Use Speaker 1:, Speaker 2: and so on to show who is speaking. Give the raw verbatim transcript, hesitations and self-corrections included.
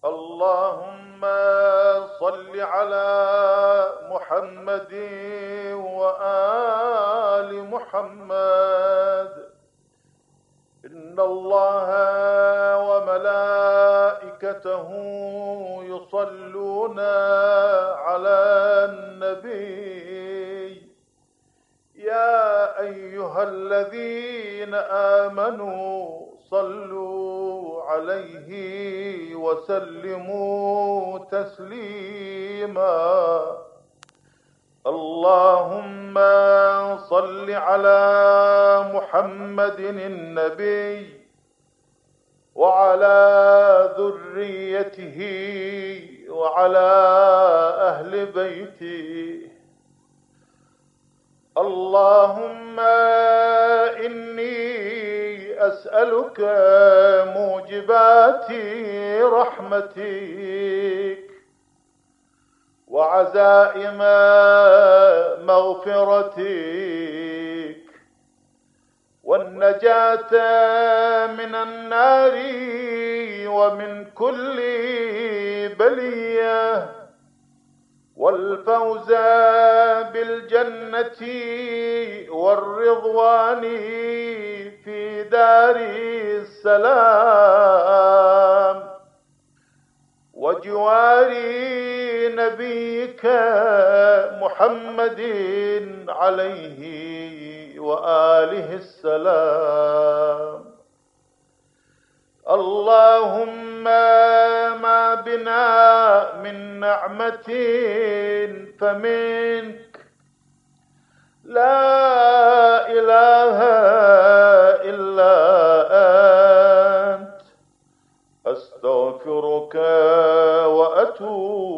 Speaker 1: اللهم صل على محمد وآل محمد. إن الله وملائكته يصلون على النبي. يا أيها الذين آمنوا صلوا عليه وسلموا تسليما. اللهم صل على محمد النبي وعلى ذريته وعلى أهل بيته. اللهم إني أسألك موجبات رحمتك وعزائم مغفرتك والنجاة من النار ومن كل بلية والفوز بالجنة والرضوان في دار السلام وجوار نبيك محمد عليه وآله السلام. اللهم ما بنا من نعمة فمنك، لا إله إلا أنت، أستغفرك وأتوب